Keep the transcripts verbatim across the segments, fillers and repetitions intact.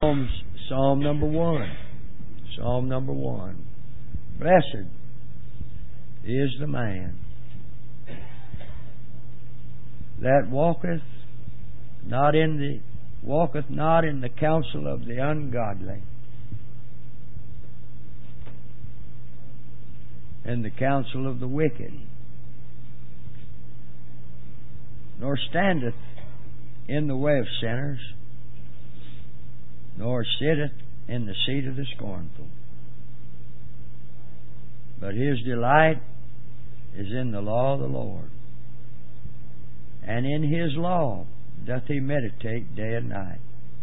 Psalms, Psalm number one. Psalm number one. Blessed is the man that walketh not in the walketh not in the counsel of the ungodly, and the counsel of the wicked, nor standeth in the way of sinners, nor sitteth in the seat of the scornful. But his delight is in the law of the Lord, and in his law doth he meditate day and night.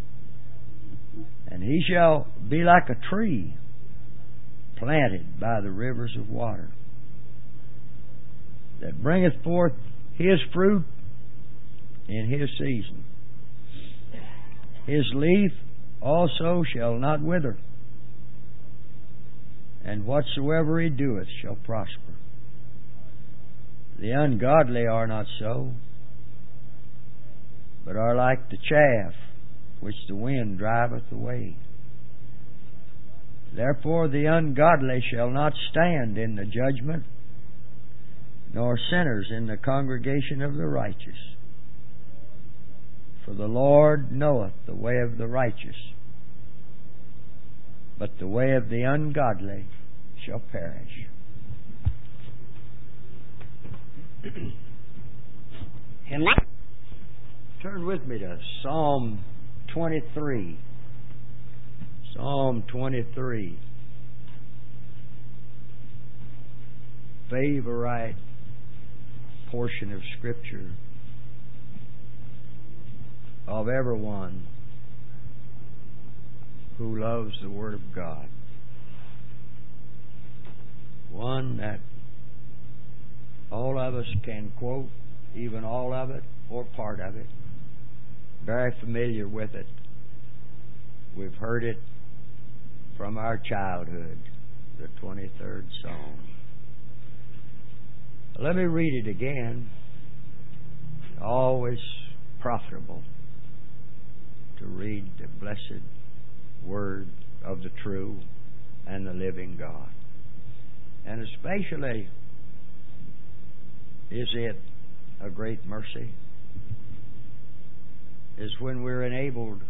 And he shall be like a tree planted by the rivers of water, that bringeth forth his fruit in his season. His leaf also shall not wither, and whatsoever he doeth shall prosper. The ungodly are not so, but are like the chaff which the wind driveth away. Therefore the ungodly shall not stand in the judgment, nor sinners in the congregation of the righteous. For the Lord knoweth the way of the righteous, but the way of the ungodly shall perish. Turn with me to Psalm twenty-three. Psalm twenty-three. Favorite portion of Scripture of everyone who loves the Word of God. One that all of us can quote, even all of it or part of it. Very familiar with it. We've heard it from our childhood, the twenty-third Psalm. Let me read it again. Always profitable to read the blessed Word of the true and the living God. And especially is it a great mercy is when we're enabled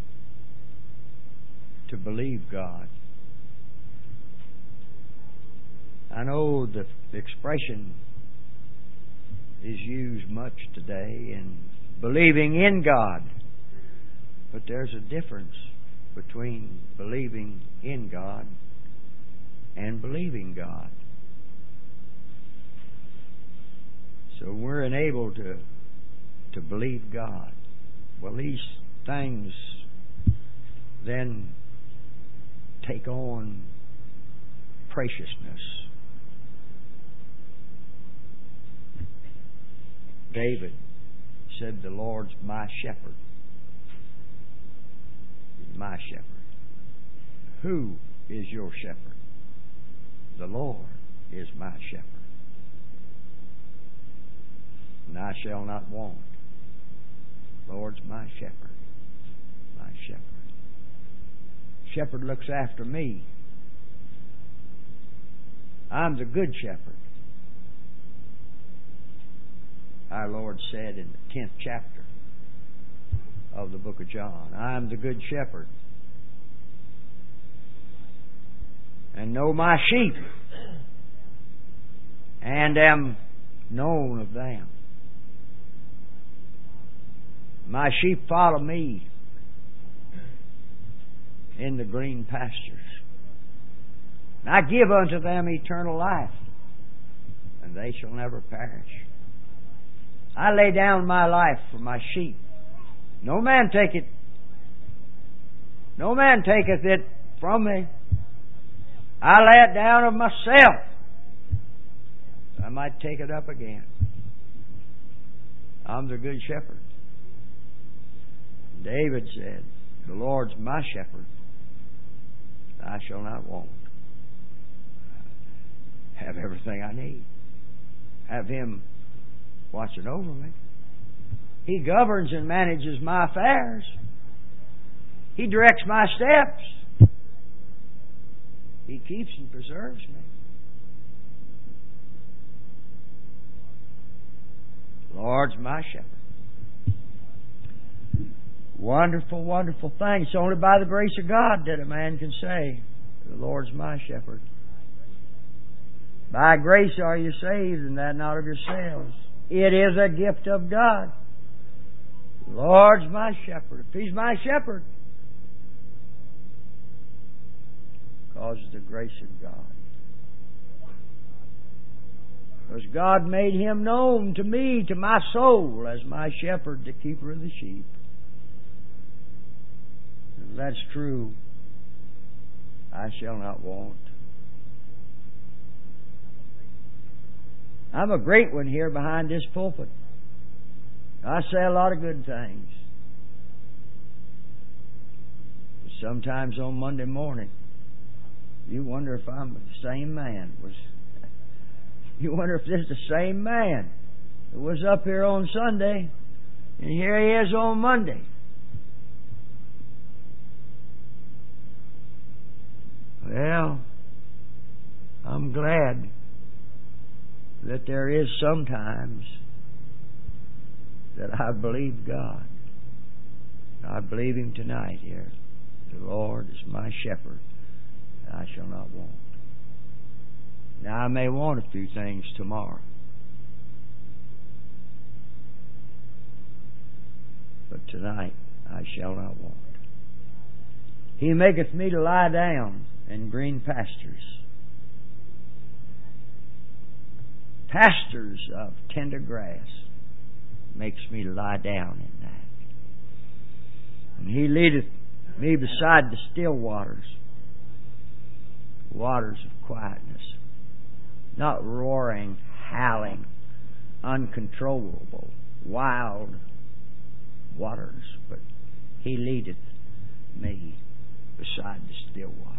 to believe God. I know the expression is used much today in believing in God, but there's a difference between believing in God and believing God. So we're enabled to to believe God. Well, these things then take on preciousness. David said, "The Lord's my shepherd." He's my shepherd. Who is your shepherd? The Lord is my shepherd, and I shall not want. Lord's my shepherd, my shepherd. Shepherd looks after me. I'm the good shepherd. Our Lord said in the tenth chapter of the book of John, "I am the good shepherd, and know my sheep, and am known of them. My sheep follow me in the green pastures. And I give unto them eternal life, and they shall never perish. I lay down my life for my sheep. No man taketh, no man taketh it from me. I lay it down of myself, I might take it up again. I'm the good shepherd." David said, "The Lord's my shepherd, I shall not want." Have everything I need. Have Him watching over me. He governs and manages my affairs. He directs my steps. He keeps and preserves me. The Lord's my shepherd. Wonderful, wonderful thing. It's only by the grace of God that a man can say, the Lord's my shepherd. By grace are you saved, and that not of yourselves. It is a gift of God. The Lord's my shepherd. If He's my shepherd, because of the grace of God. Because God made Him known to me, to my soul, as my shepherd, the keeper of the sheep. If that's true, I shall not want. I'm a great one here behind this pulpit. I say a lot of good things. Sometimes on Monday morning, you wonder if I'm the same man. Was you wonder if this is the same man that was up here on Sunday, and here he is on Monday. Well, I'm glad that there is sometimes that I believe God. I believe Him tonight here. The Lord is my shepherd, and I shall not want. Now, I may want a few things tomorrow, but tonight I shall not want. He maketh me to lie down in green pastures, pastures of tender grass. Makes me to lie down in that. And He leadeth me beside the still waters, waters of quietness, not roaring, howling, uncontrollable, wild waters, but He leadeth me beside the still waters.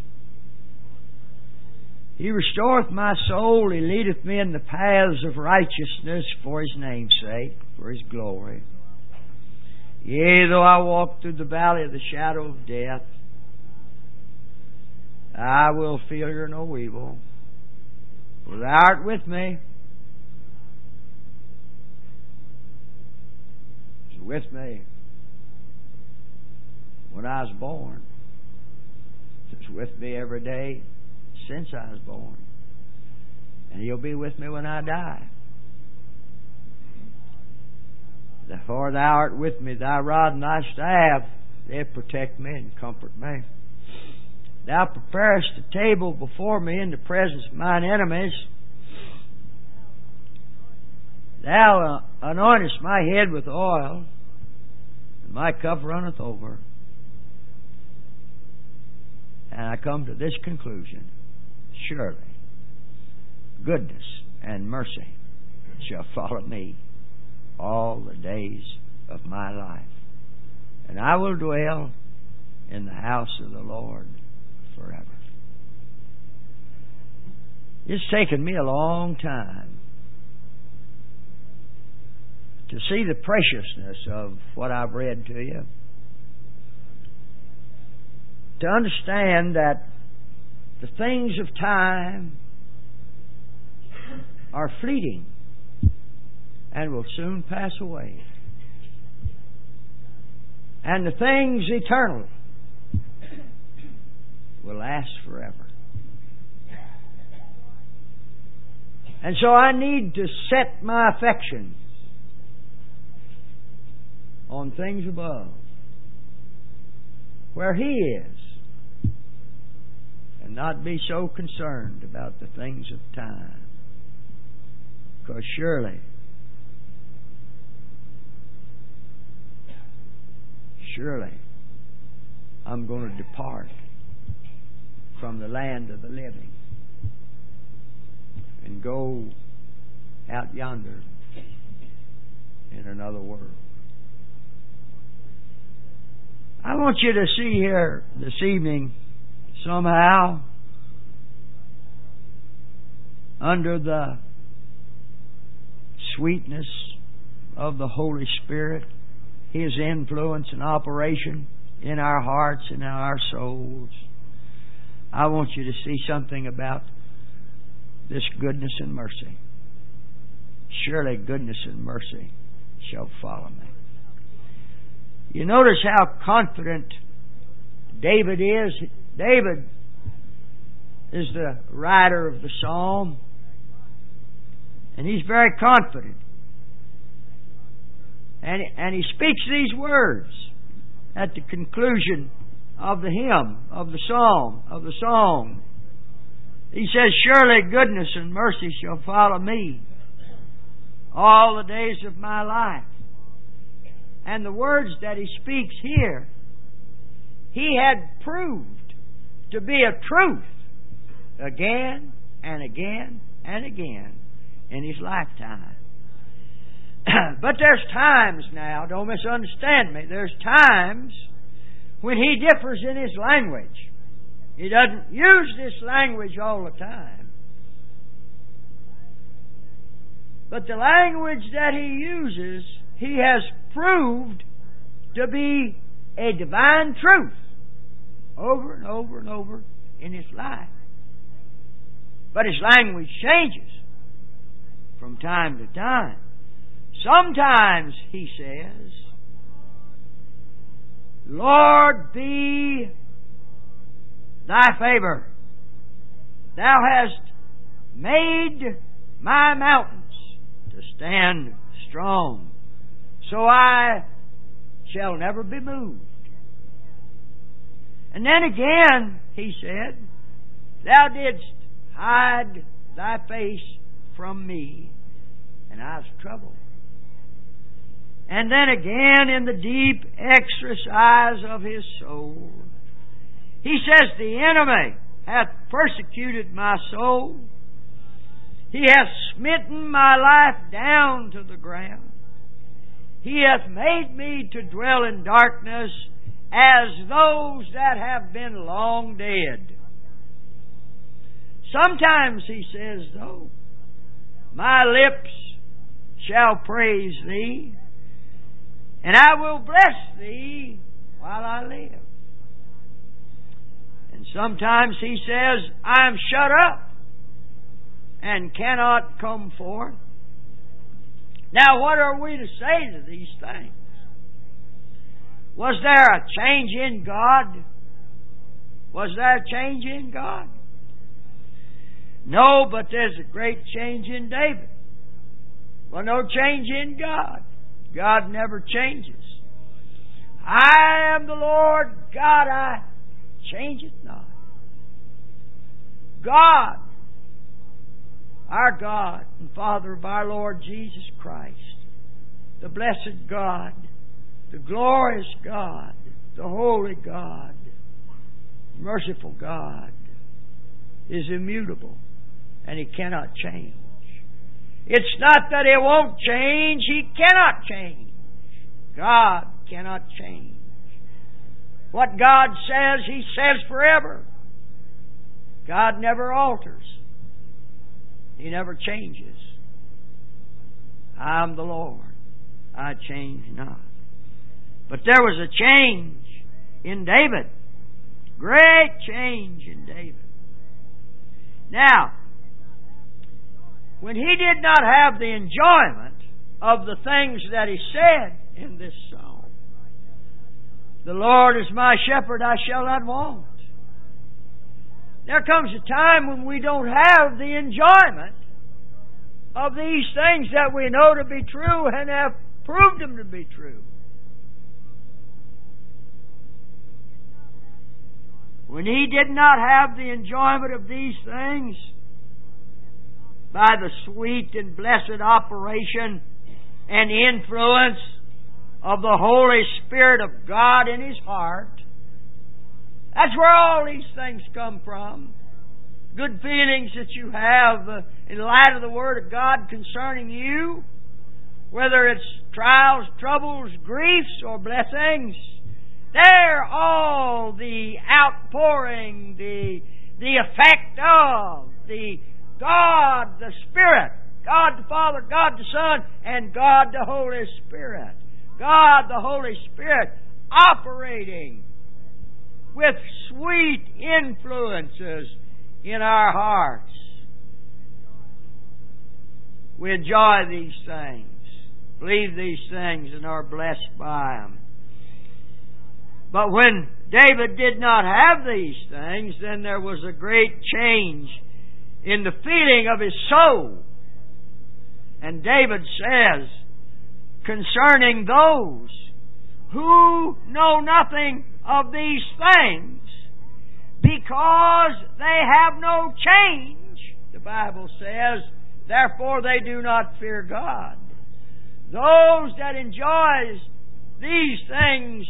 He restoreth my soul. He leadeth me in the paths of righteousness for His name's sake, for His glory. Yea, though I walk through the valley of the shadow of death, I will fear no evil, for Thou art with me. He was with me when I was born. He was with me every day since I was born. And He'll be with me when I die. Therefore Thou art with me, Thy rod and Thy staff, they protect me and comfort me. Thou preparest a table before me in the presence of mine enemies. Thou anointest my head with oil, and my cup runneth over. And I come to this conclusion: surely goodness and mercy shall follow me all the days of my life, and I will dwell in the house of the Lord forever. It's taken me a long time to see the preciousness of what I've read to you, to understand that the things of time are fleeting and will soon pass away, and the things eternal will last forever. And so I need to set my affection on things above, where He is, and not be so concerned about the things of time. Because surely, surely, I'm going to depart from the land of the living and go out yonder in another world. I want you to see here this evening, somehow, under the sweetness of the Holy Spirit, His influence and operation, in our hearts and in our souls. I want you to see something about this goodness and mercy. Surely goodness and mercy shall follow me. You notice how confident David is. David is the writer of the psalm, and he's very confident. And, and he speaks these words at the conclusion of the hymn, of the psalm, of the song. He says, surely goodness and mercy shall follow me all the days of my life. And the words that he speaks here, he had proved to be a truth again and again and again in his lifetime. But there's times now, don't misunderstand me, there's times when he differs in his language. He doesn't use this language all the time. But the language that he uses, he has proved to be a divine truth over and over and over in his life. But his language changes from time to time. Sometimes he says, Lord, be thy favor. Thou hast made my mountains to stand strong, so I shall never be moved. And then again he said, Thou didst hide thy face from me, and I was troubled. And then again in the deep exercise of his soul, he says, the enemy hath persecuted my soul. He hath smitten my life down to the ground. He hath made me to dwell in darkness as those that have been long dead. Sometimes he says, though, my lips shall praise thee, and I will bless thee while I live. And sometimes he says, I am shut up and cannot come forth. Now, what are we to say to these things? Was there a change in God? Was there a change in God? No, but there's a great change in David. Well, no change in God. God never changes. I am the Lord God, I change it not. God, our God and Father of our Lord Jesus Christ, the blessed God, the glorious God, the holy God, merciful God, is immutable, and He cannot change. It's not that He won't change, He cannot change. God cannot change. What God says, He says forever. God never alters. He never changes. I am the Lord, I change not. But there was a change in David. Great change in David. Now, when he did not have the enjoyment of the things that he said in this psalm, the Lord is my shepherd, I shall not want. There comes a time when we don't have the enjoyment of these things that we know to be true and have proved them to be true. When he did not have the enjoyment of these things, by the sweet and blessed operation and influence of the Holy Spirit of God in his heart, that's where all these things come from. Good feelings that you have uh, in light of the Word of God concerning you, whether it's trials, troubles, griefs, or blessings, they're all the outpouring, the, the effect of the God the Spirit, God the Father, God the Son, and God the Holy Spirit. God the Holy Spirit operating with sweet influences in our hearts. We enjoy these things, believe these things, and are blessed by them. But when David did not have these things, then there was a great change in the feeling of his soul. And David says, concerning those who know nothing of these things, because they have no change, the Bible says, therefore they do not fear God. Those that enjoy these things,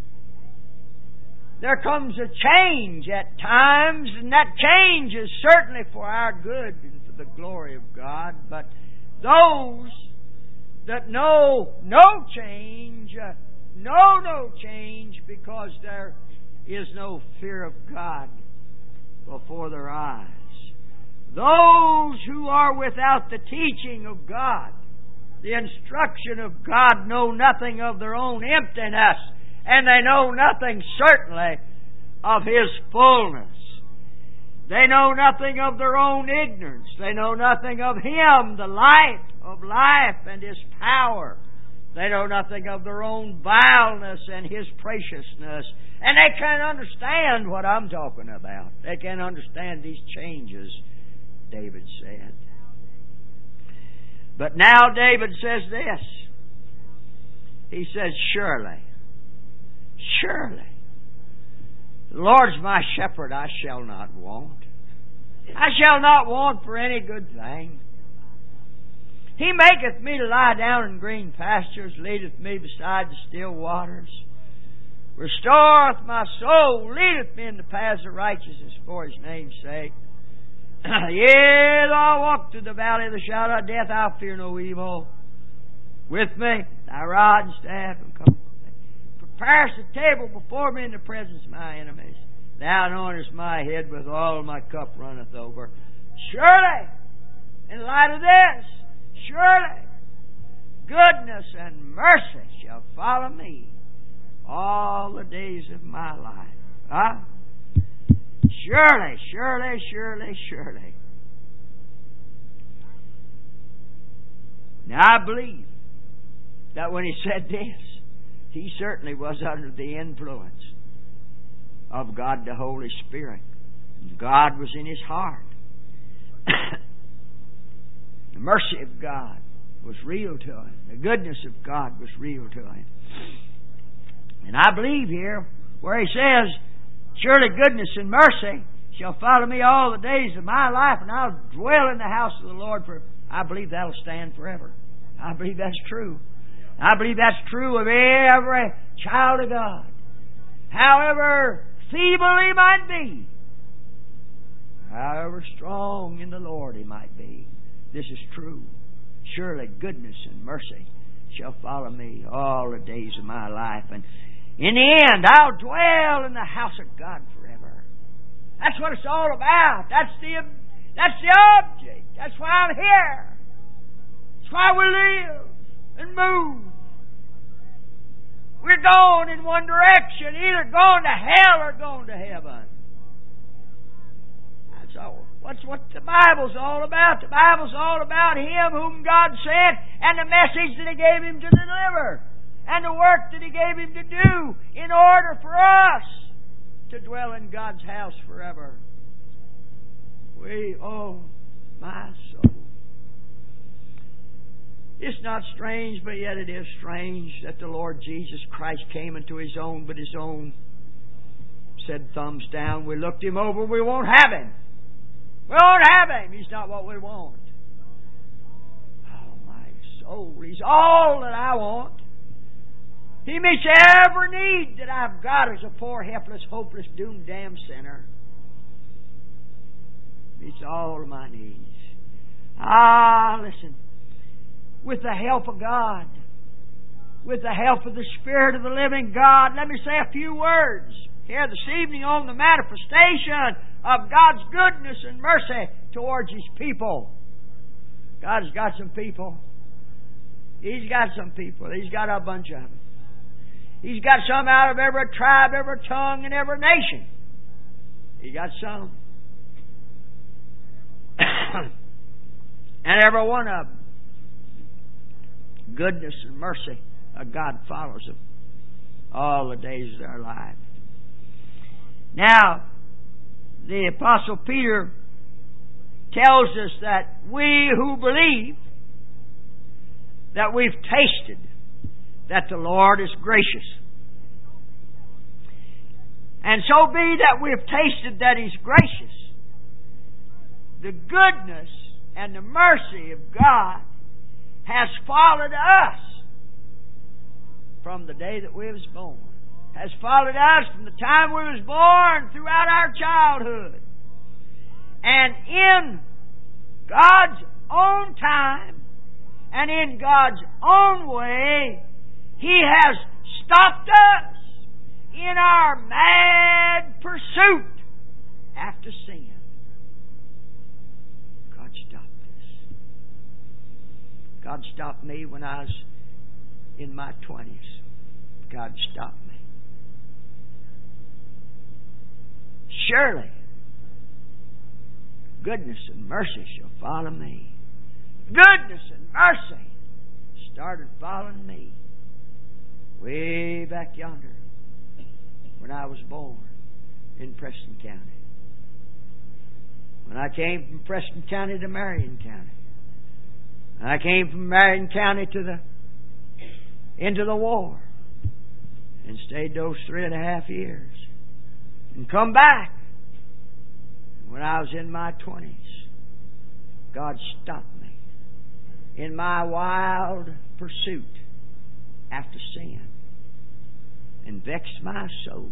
there comes a change at times, and that change is certainly for our good and for the glory of God. But those that know no change, uh, know no change because there is no fear of God before their eyes. Those who are without the teaching of God, the instruction of God, know nothing of their own emptiness, and they know nothing certainly of His fullness. They know nothing of their own ignorance. They know nothing of Him, the light of life, and His power. They know nothing of their own vileness and His preciousness. And they can't understand what I'm talking about. They can't understand these changes, David said. But now David says this. He says, surely, surely, the Lord's my shepherd, I shall not want. I shall not want for any good thing. He maketh me to lie down in green pastures, leadeth me beside the still waters, restoreth my soul, leadeth me in the paths of righteousness for His name's sake. Yea, though I walk through the valley of the shadow of death, I'll fear no evil. With me, thy rod and staff and comfort me. Preparest a table before me in the presence of my enemies. Thou anointest my head with oil, my cup runneth over. Surely, in light of this, surely, goodness and mercy shall follow me all the days of my life. Huh? Surely, surely, surely, surely. Now I believe that when he said this, he certainly was under the influence of God the Holy Spirit. God was in his heart. The mercy of God was real to him. The goodness of God was real to him. And I believe here where he says, surely goodness and mercy shall follow me all the days of my life, and I'll dwell in the house of the Lord for, I believe that'll stand forever. I believe that's true. I believe that's true of every child of God. However feeble he might be, however strong in the Lord he might be, this is true. Surely goodness and mercy shall follow me all the days of my life, and in the end I'll dwell in the house of God forever. That's what it's all about. That's the that's the object. That's why I'm here. That's why we live and move. We're going in one direction, either going to hell or going to heaven. That's all. What's what the Bible's all about. The Bible's all about Him whom God sent and the message that He gave Him to deliver and the work that He gave Him to do in order for us to dwell in God's house forever. We, oh, my soul. It's not strange, but yet it is strange that the Lord Jesus Christ came into His own, but His own said, thumbs down. We looked Him over, we won't have Him. We won't have Him. He's not what we want. Oh, my soul. He's all that I want. He meets every need that I've got as a poor, helpless, hopeless, doomed, damned sinner. Meets all of my needs. Ah, listen. With the help of God, with the help of the Spirit of the living God, let me say a few words here this evening on the manifestation of God's goodness and mercy towards His people. God has got some people. He's got some people. He's got a bunch of them. He's got some out of every tribe, every tongue, and every nation. He got some. And every one of them. Goodness and mercy of God follows them all the days of their life. Now, the Apostle Peter tells us that we who believe, that we've tasted that the Lord is gracious. And so be that we've tasted that He's gracious. The goodness and the mercy of God has followed us from the day that we was born. Has followed us from the time we was born throughout our childhood. And in God's own time and in God's own way, He has stopped us in our mad pursuit after sin. God stopped us. God stopped me when I was in my twenties. God stopped me. Surely, goodness and mercy shall follow me. Goodness and mercy started following me way back yonder when I was born in Preston County. When I came from Preston County to Marion County. I came from Marion County to the into the war and stayed those three and a half years and come back. When I was in my twenties, God stopped me in my wild pursuit after sin and vexed my soul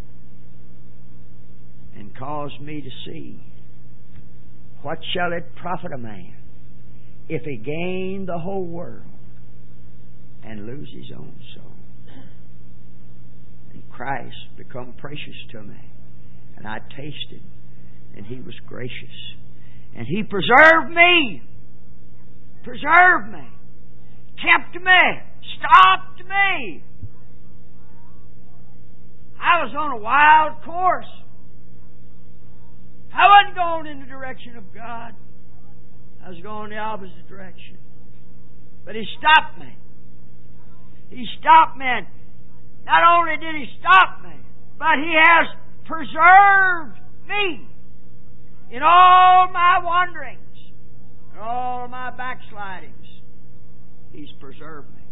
and caused me to see, what shall it profit a man if he gain the whole world and lose his own soul? And Christ become precious to me, and I tasted, and He was gracious, and He preserved me, preserved me, kept me, stopped me. I was on a wild course. I wasn't going in the direction of God. I was going the opposite direction. But He stopped me. He stopped me. And not only did He stop me, but He has preserved me in all my wanderings and all my backslidings. He's preserved me.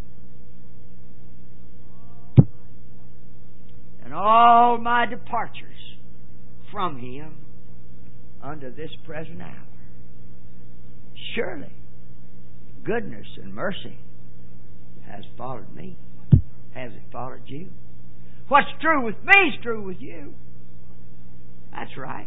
And all my departures from Him unto this present hour. Surely, goodness and mercy has followed me. Has it followed you? What's true with me is true with you. That's right.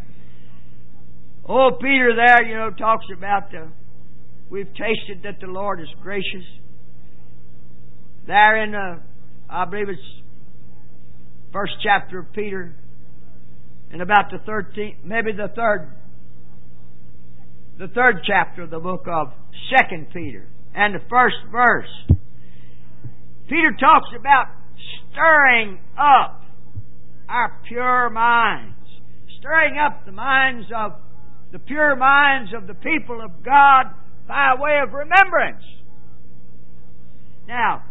Oh, Peter there, you know, talks about the, we've tasted that the Lord is gracious. There in the, I believe it's first chapter of Peter, and about the thirteenth, maybe the third, the third chapter of the book of Second Peter, and the first verse. Peter talks about stirring up our pure minds, stirring up the minds of the pure minds of the people of God by way of remembrance. Now,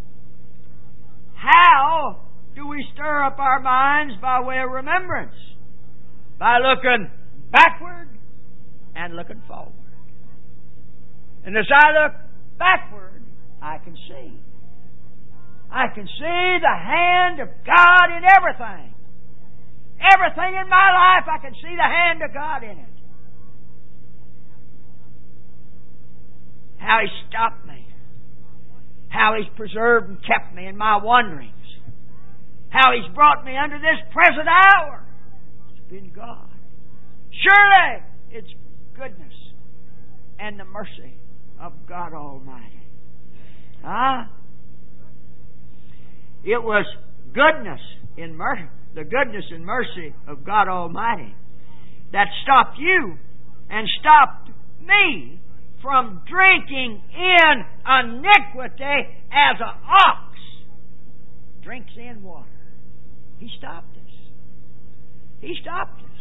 how do we stir up our minds by way of remembrance? By looking backward and looking forward. And as I look backward, I can see. I can see the hand of God in everything. Everything in my life, I can see the hand of God in it. How He stopped me. How He's preserved and kept me in my wanderings. How He's brought me under this present hour. It's been God. Surely it's goodness and the mercy of God Almighty. Huh? It was goodness in mercy, the goodness and mercy of God Almighty that stopped you and stopped me from drinking in iniquity as an ox drinks in water. He stopped us. He stopped us.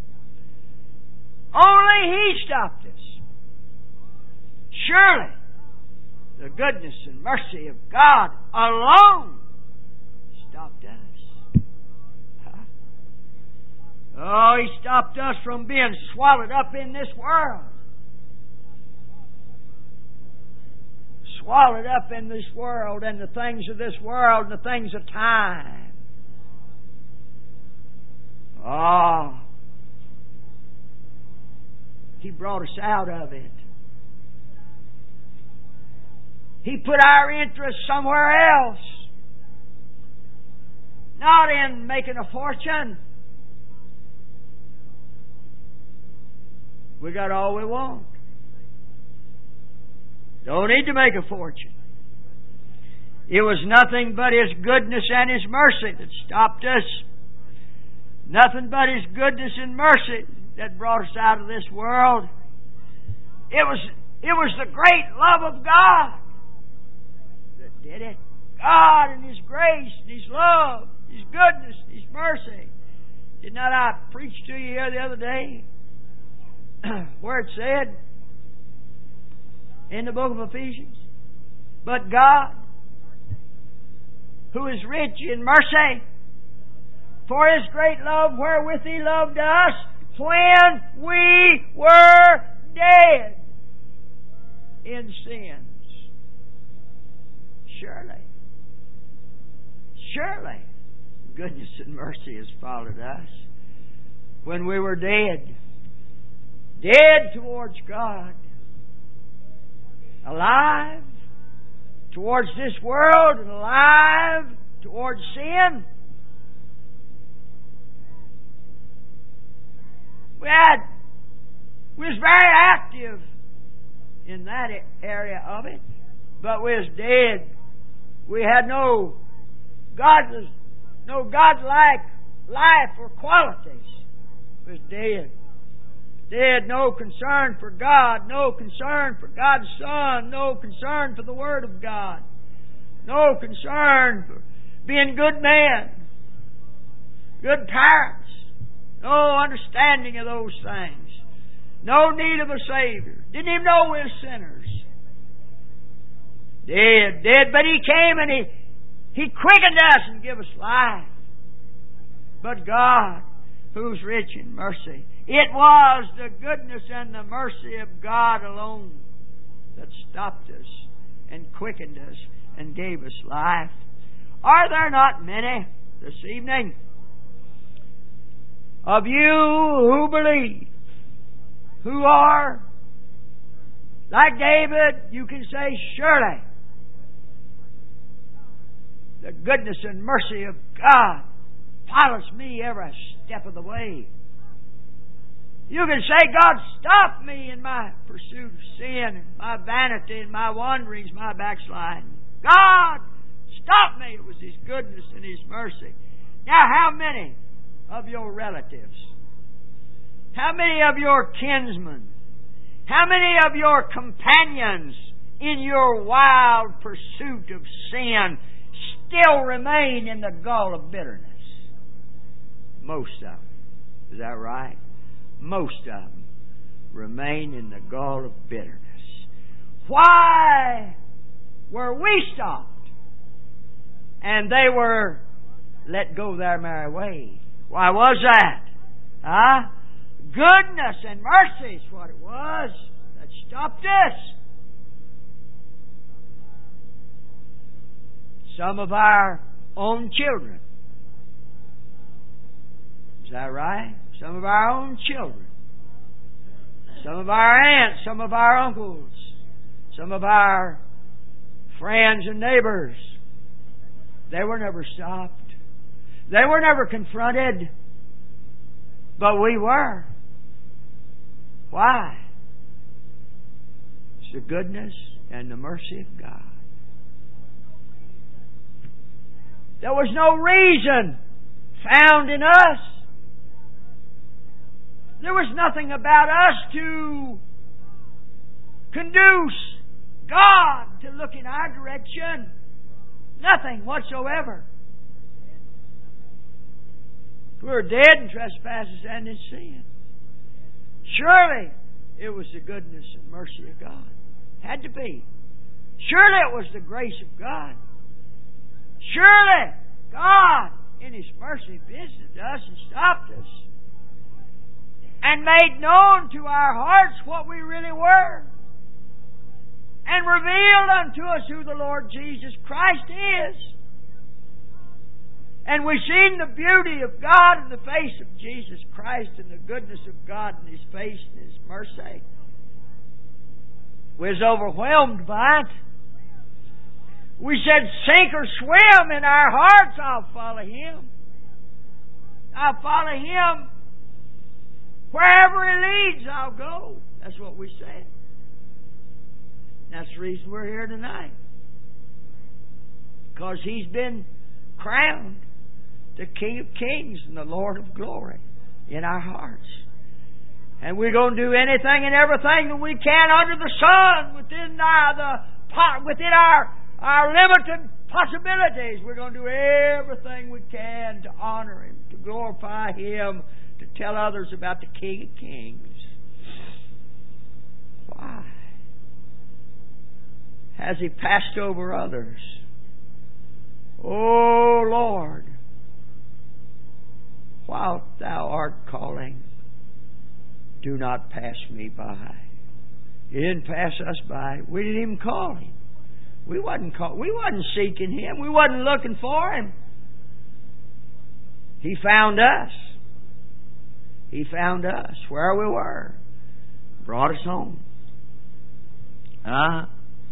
Only He stopped us. Surely, the goodness and mercy of God alone stopped us. Huh? Oh, He stopped us from being swallowed up in this world. Swallowed up in this world and the things of this world and the things of time. Oh, He brought us out of it. He put our interest somewhere else. Not in making a fortune. We got all we want. Don't need to make a fortune. It was nothing but His goodness and His mercy that stopped us. Nothing but His goodness and mercy that brought us out of this world. It was, it was the great love of God that did it. God and His grace and His love, His goodness, His mercy. Did not I preach to you here the other day where it said in the book of Ephesians, but God, who is rich in mercy, for His great love wherewith He loved us, when we were dead in sins. Surely, surely, goodness and mercy has followed us. When we were dead, dead towards God, alive towards this world and alive towards sin. We had, we was very active in that area of it, but we was dead. We had no godless, no godlike life or qualities. We was dead. Dead, no concern for God, no concern for God's Son, no concern for the Word of God, no concern for being good men, good parents, no understanding of those things, no need of a Savior, didn't even know we were sinners. Dead, dead, but He came and He, He quickened us and gave us life. But God, who's rich in mercy, it was the goodness and the mercy of God alone that stopped us and quickened us and gave us life. Are there not many this evening of you who believe, who are like David? You can say, surely the goodness and mercy of God follows me every step of the way. You can say, God, stop me in my pursuit of sin, and my vanity, and my wanderings, my backsliding. God, stop me. It was His goodness and His mercy. Now, how many of your relatives, how many of your kinsmen, how many of your companions in your wild pursuit of sin still remain in the gall of bitterness? Most of them. Is that right? Most of them remain in the gall of bitterness. Why were we stopped and they were let go their merry way? Why was that? Huh? Goodness and mercy is what it was that stopped us. Some of our own children. Is that right? Some of our own children, some of our aunts, some of our uncles, some of our friends and neighbors, they were never stopped. They were never confronted, but we were. Why? It's the goodness and the mercy of God. There was no reason found in us. There was nothing about us to conduce God to look in our direction. Nothing whatsoever. We were dead in trespasses and in sin. Surely it was the goodness and mercy of God. Had to be. Surely it was the grace of God. Surely God, in His mercy, visited us and stopped us and made known to our hearts what we really were, and revealed unto us who the Lord Jesus Christ is. And we've seen the beauty of God in the face of Jesus Christ, and the goodness of God in His face and His mercy. We was overwhelmed by it. We said, sink or swim in our hearts, I'll follow Him. I'll follow Him. Wherever He leads, I'll go. That's what we said. That's the reason we're here tonight. Because He's been crowned the King of Kings and the Lord of Glory in our hearts. And we're going to do anything and everything that we can under the sun within our, the, within our, our limited possibilities. We're going to do everything we can to honor Him, to glorify Him, to tell others about the King of Kings. Why? Has He passed over others? O Lord, while Thou art calling, do not pass me by. He didn't pass us by. We didn't even call Him. We wasn't call, we wasn't seeking Him. We wasn't looking for Him. He found us. He found us where we were. Brought us home. Uh,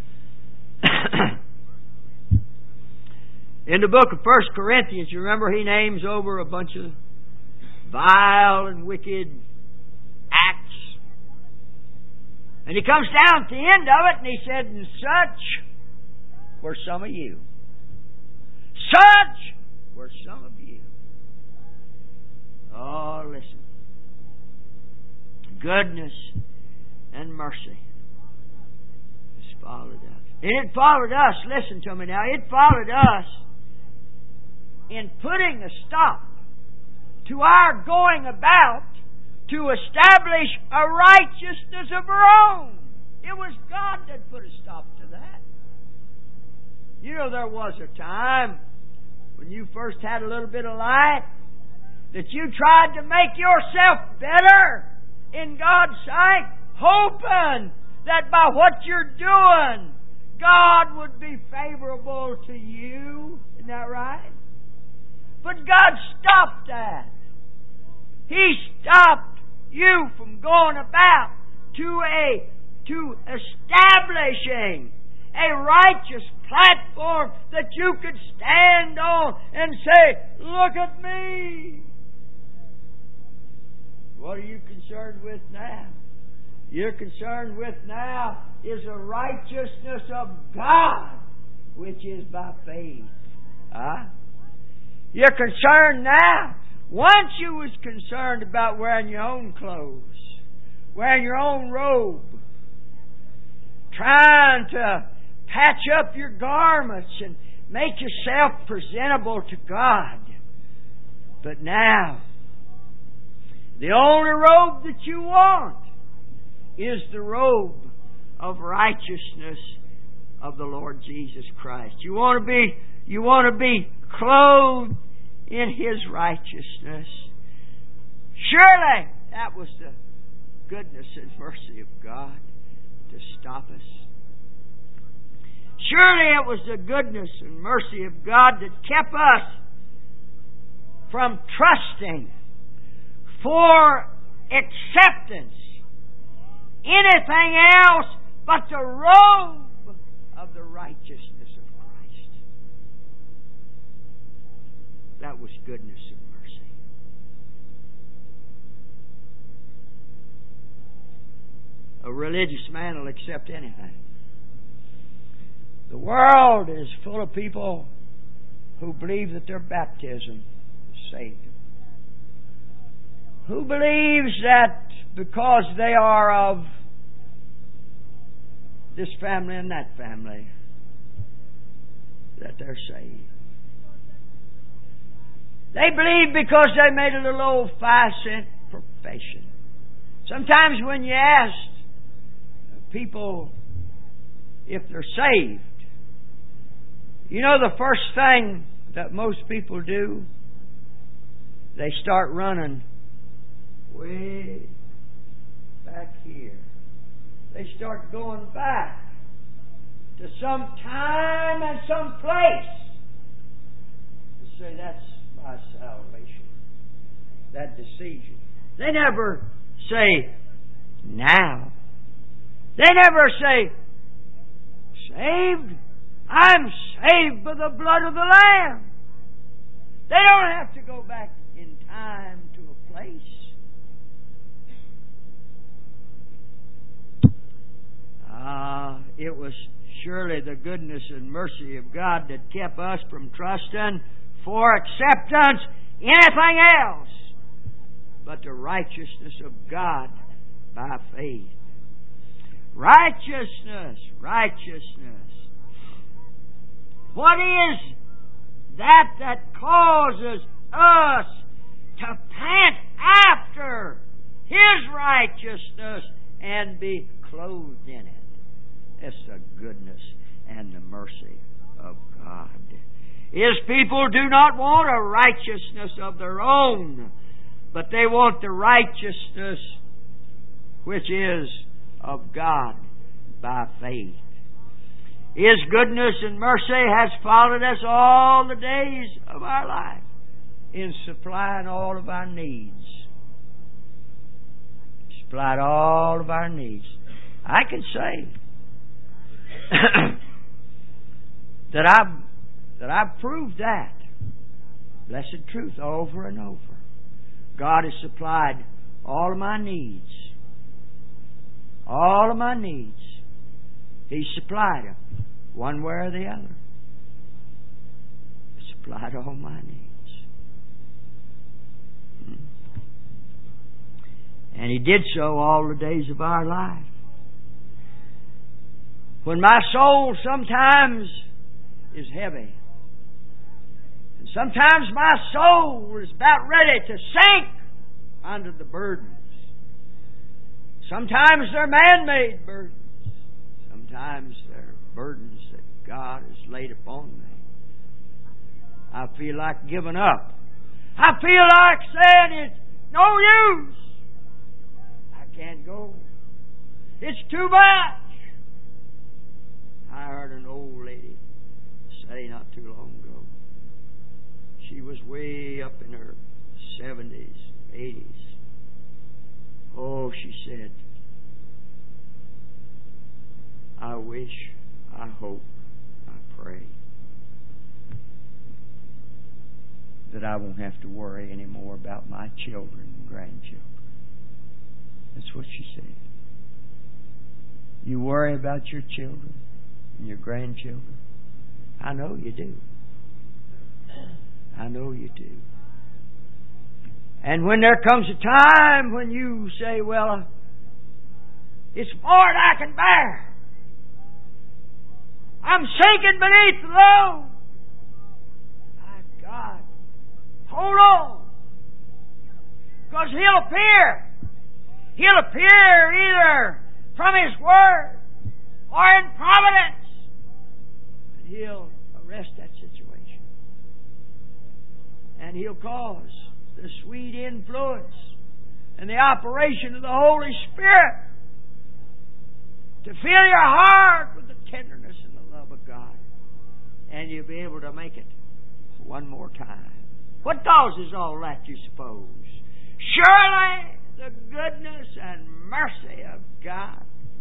in the book of First Corinthians, you remember he names over a bunch of vile and wicked acts. And he comes down at the end of it and he said, and such were some of you. Such were some of you. Oh, listen. Goodness and mercy has followed us. And it followed us, listen to me now, it followed us in putting a stop to our going about to establish a righteousness of our own. It was God that put a stop to that. You know, there was a time when you first had a little bit of light that you tried to make yourself better in God's sight, hoping that by what you're doing, God would be favorable to you. Isn't that right? But God stopped that. He stopped you from going about to a to establishing a righteous platform that you could stand on and say, look at me. What are you concerned with now? You're concerned with now is the righteousness of God, which is by faith. Huh? You're concerned now. Once you was concerned about wearing your own clothes, wearing your own robe, trying to patch up your garments and make yourself presentable to God. But now, the only robe that you want is the robe of righteousness of the Lord Jesus Christ. You want to be, you want to be clothed in His righteousness. Surely that was the goodness and mercy of God to stop us. Surely it was the goodness and mercy of God that kept us from trusting for acceptance anything else but the robe of the righteousness of Christ. That was goodness and mercy. A religious man will accept anything. The world is full of people who believe that their baptism saved them. Who believes that because they are of this family and that family, that they're saved. They believe because they made a little old five cent profession. Sometimes when you ask people if they're saved, you know the first thing that most people do? They start running way back here. They start going back to some time and some place to say, that's my salvation. That deceives you. They never say, now. They never say, saved? I'm saved by the blood of the Lamb. They don't have to go back in time to a place. Ah, it was surely the goodness and mercy of God that kept us from trusting for acceptance anything else but the righteousness of God by faith. Righteousness, righteousness. What is that that causes us to pant after His righteousness and be clothed in it? It's the goodness and the mercy of God. His people do not want a righteousness of their own, but they want the righteousness which is of God by faith. His goodness and mercy has followed us all the days of our life in supplying all of our needs. Supplied all of our needs. I can say that I've that I've proved that blessed truth over and over. God has supplied all of my needs. All of my needs. He supplied them, one way or the other. He supplied all my needs. And He did so all the days of our life. When my soul sometimes is heavy, and sometimes my soul is about ready to sink under the burdens. Sometimes they're man-made burdens. Sometimes they're burdens that God has laid upon me. I feel like giving up. I feel like saying it's no use. I can't go. It's too much. I heard an old lady say not too long ago. She was way up in her seventies, eighties. Oh, she said, I wish, I hope, I pray that I won't have to worry anymore about my children and grandchildren. That's what she said. You worry about your children and your grandchildren? I know you do. I know you do. And when there comes a time when you say, well, it's more than I can bear. I'm sinking beneath the load. My God, hold on. Because He'll appear. He'll appear either from His Word or in providence. And He'll arrest that situation. And He'll cause the sweet influence and the operation of the Holy Spirit to fill your heart with the tenderness and the love of God. And you'll be able to make it one more time. What causes all that, you suppose? Surely the goodness and mercy of God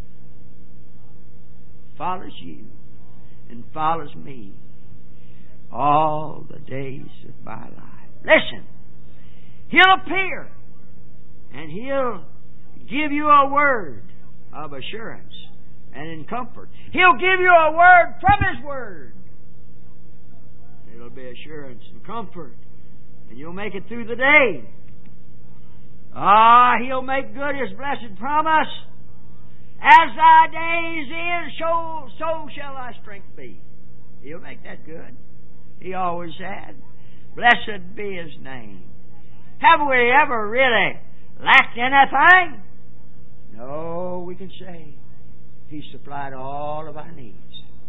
follows you and follows me all the days of my life. Listen, He'll appear and He'll give you a word of assurance and in comfort. He'll give you a word from His Word. It'll be assurance and comfort, and you'll make it through the day. Ah, He'll make good His blessed promise. As thy days is, so, so shall thy strength be. He'll make that good. He always had. Blessed be His name. Have we ever really lacked anything? No, we can say He supplied all of our needs.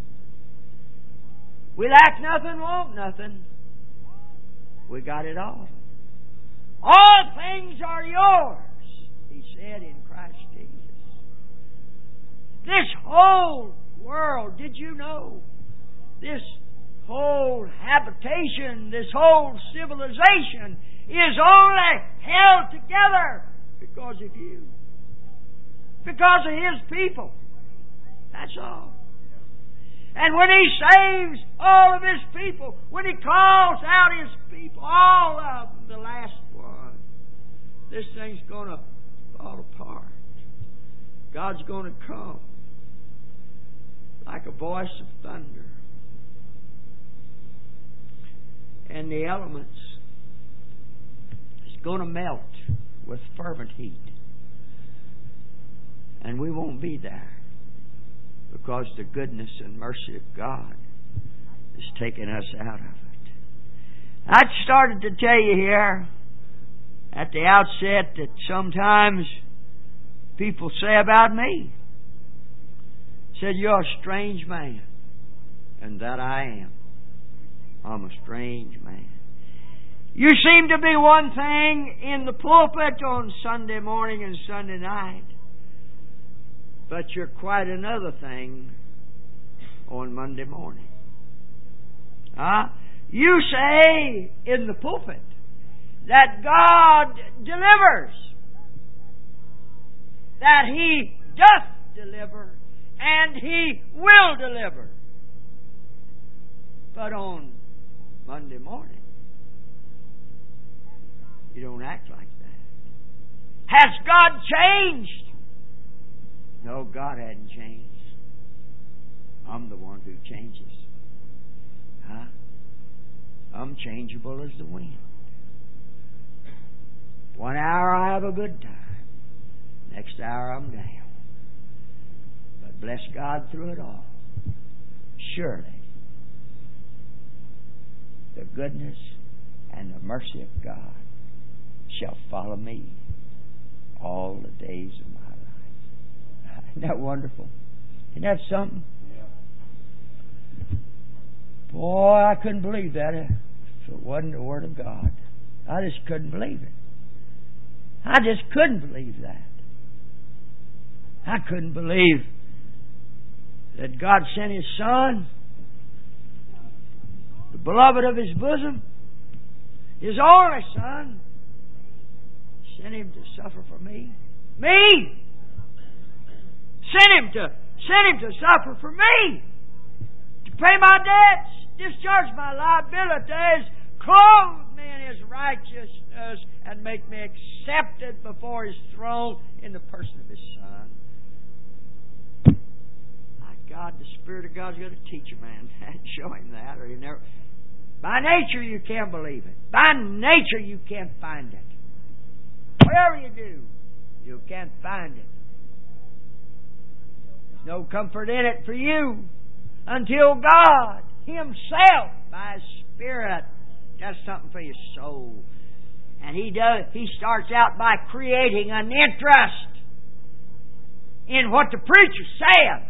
We lack nothing, want nothing. We got it all. All things are yours, He said in Christ Jesus. This whole world, did you know? This whole habitation, this whole civilization is only held together because of you. Because of His people. That's all. And when He saves all of His people, when He calls out His people, all of them, the last one, this thing's going to fall apart. God's going to come like a voice of thunder. And the elements is going to melt with fervent heat. And we won't be there because the goodness and mercy of God is taking us out of it. I started to tell you here at the outset that sometimes people say about me, said, "You're a strange man." And that I am. I'm a strange man. You seem to be one thing in the pulpit on Sunday morning and Sunday night, but you're quite another thing on Monday morning. Huh? You say in the pulpit that God delivers, that He doth deliver, and He will deliver. But on Monday morning, you don't act like that. Has God changed? No, God hadn't changed. I'm the one who changes. Huh? I'm changeable as the wind. One hour I have a good time. Next hour I'm down. But bless God through it all. Surely the goodness and the mercy of God shall follow me all the days of my life. Isn't that wonderful? Isn't that something? Yeah. Boy, I couldn't believe that if it wasn't the Word of God. I just couldn't believe it. I just couldn't believe that. I couldn't believe that God sent His Son, the beloved of His bosom, His only Son, sent Him to suffer for me. Me! Sent Him to, sent Him to suffer for me! To pay my debts, discharge my liabilities, clothe me in His righteousness, and make me accepted before His throne in the person of His Son. My God, the Spirit of God's going to teach a man that, show him that, or he never... By nature you can't believe it. By nature you can't find it. Whatever you do, you can't find it. There's no comfort in it for you until God Himself, by His Spirit, does something for your soul. And He does. He starts out by creating an interest in what the preacher's saying.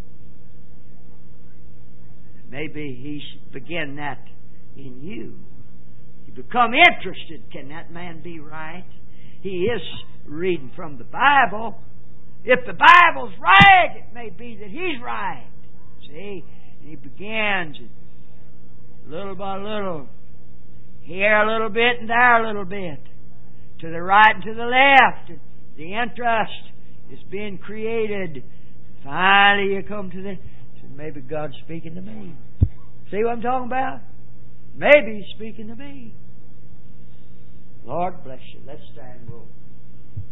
Maybe He should begin that in you. You become interested. Can that man be right? He is reading from the Bible. If the Bible's right, it may be that he's right. See? And he begins little by little, here a little bit and there a little bit, to the right and to the left. The interest is being created. Finally you come to the, maybe God's speaking to me. See what I'm talking about? Maybe He's speaking to me. Lord bless you. Let's stand. We'll